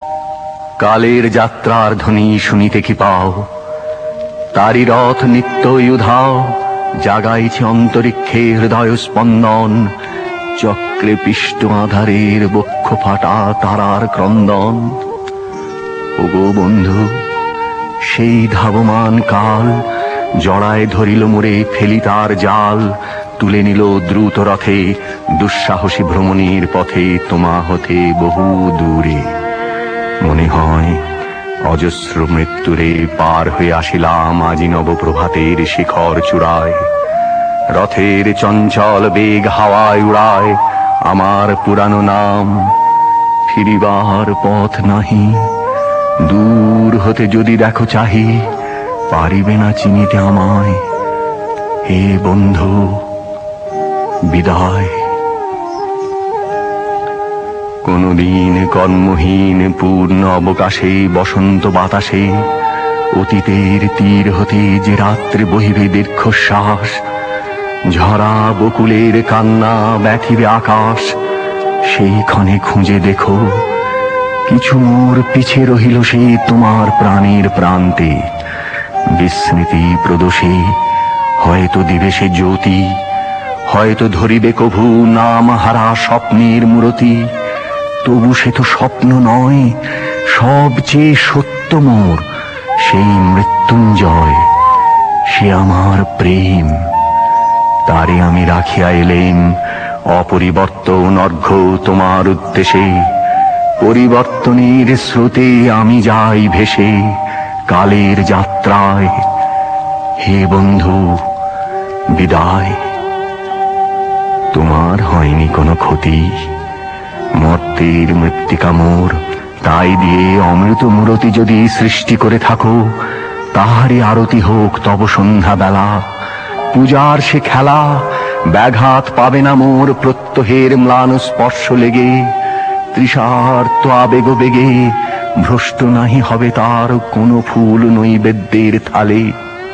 কালের যাত্রার ধ্বনি শুনিতে কি পাও? তারি রথ নিত্যই উধাও, জাগাইছে অন্তরিক্ষে হৃদয় স্পন্দন। চক্রে পিষ্ট আধারের বক্ষ ফাটা তারার ক্রন্দন। ওগো বন্ধু, সেই ধাবমান কাল জড়ায় ধরিল মোরে, ফেলি তার জাল। তুলে নিল দ্রুত রথে দুঃসাহসী ভ্রমণের পথে, তোমা হতে বহু দূরে। মনে হয় অজস্র মৃত্যুরে পার হয়ে আসিলাম আজি নবপ্রভাতের শিখর চূড়ায়। রথের চঞ্চল বেগ হাওয়ায় উড়ায় আমার পুরানো নাম। ফিরিবার পথ নাহি, দূর হতে যদি দেখো চাহি, পারিবে না চিনিতে আমায়। হে বন্ধু, বিদায়। কোনদিন কর্মহীন পূর্ণ অবকাশে বসন্ত বাতাসে অতীতের তীর হতে যে রাত্রে বহিবে দীর্ঘশ্বাস। ঝরা বকুলের কান্না ব্যথিবে আকাশ। সেই ক্ষণে খুঁজে দেখো, কিছু মোর পিছে রহিল সে তোমার প্রাণের প্রান্তে। বিস্মৃতি প্রদোষে হয়তো দিবে সে জ্যোতি, হয়তো ধরিবে কভু নাম হারা স্বপ্নের মূরতি। তবু সে তো স্বপ্ন নয়, সবচেয়ে সত্য মোর সেই মৃত্যুঞ্জয়। সে আমার প্রেম, তারে আমি রাখিয়া এলেম অপরিবর্তন অর্ঘ্য তোমার উদ্দেশে। পরিবর্তনের স্রোতে আমি যাই ভেসে কালের যাত্রায়। হে বন্ধু, বিদায়। তোমার হয়নি কোনো ক্ষতি, মর্তের মৃত্তিকা মোর। তাই দিয়ে অমৃত মূরতি যদি সৃষ্টি করে থাকো, তাহারই আরতি হোক তব সন্ধ্যা বেলা। পূজার সে খেলা ব্যাঘাত পাবে না মোর প্রত্যহের ম্লান স্পর্শ লেগে। তৃষার্ত আবেগ বেগে ভ্রষ্ট নাহি হবে তার কোনো ফুল নৈবেদ্যের থালে।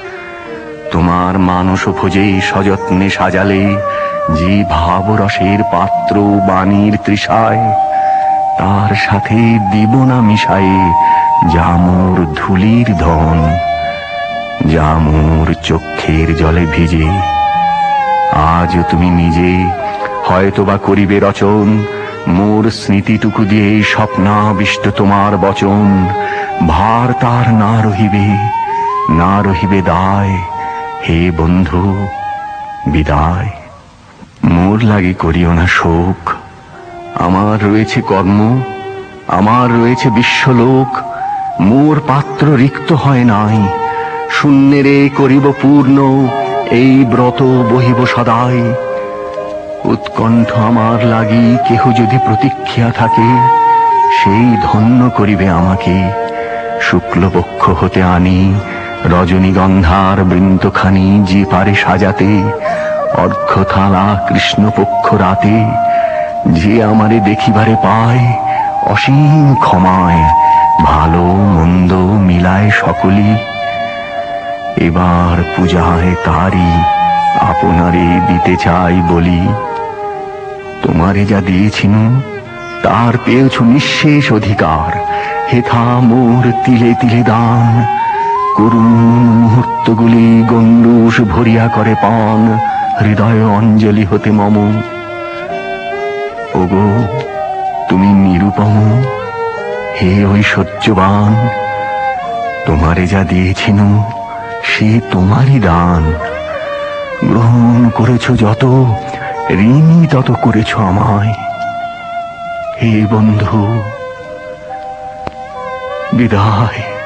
তোমার মানস ভোজে সযত্নে সাজালে যে ভাবরসের পাত্র বাণীর তৃষায়, তার সাথে দিব না মিশায়ে যা মোর ধুলির ধন, যা মোর চক্ষের জলে ভিজে। আজ তুমি নিজে হয়তোবা করিবে রচন মোর স্মৃতিটুকু দিয়ে স্বপ্নাবিষ্ট তোমার বচন। ভার তার না রহিবে, না রহিবে দায়। হে বন্ধু, বিদায়। মোর লাগি করিও না শোক, আমার রয়েছে কর্ম, আমার রয়েছে বিশ্বলোক। মোর পাত্র রিক্ত হয় নাই, শূন্যেরে করিব পূর্ণ এই ব্রত বহিব সদাই। উৎকণ্ঠ আমার লাগি কেহ যদি প্রতীক্ষা থাকে, সেই ধন্য করিবে আমাকে। শুক্লপক্ষ হতে আনি রজনীগন্ধার বৃন্তখানি যে পারে সাজাতে। অর্ঘ্যথালা কৃষ্ণপক্ষ রাতে যে আমারে দেখিবারে পায়, অসীম ক্ষমায় ভালো মন্দ মিলায় সকলি। এবার পূজায় তারি আপনারে দিতে চাই বলি। তোমারে যা দিয়েছিনু তার পেয়েছ নিঃশেষ অধিকার। হেথা মোর তিলে তিলে দান, করুণ মুহূর্তগুলি গণ্ডূষ ভরিয়া করে পান হৃদয় অঞ্জলি হতে মম। ওগো তুমি নিরুপম, হে ঐশ্বর্যবান। তোমারে যা দিয়েছিনু সে তোমারই দান। গ্রহণ করেছ যত, ঋণী তত করেছ আমায়। হে বন্ধু, বিদায়।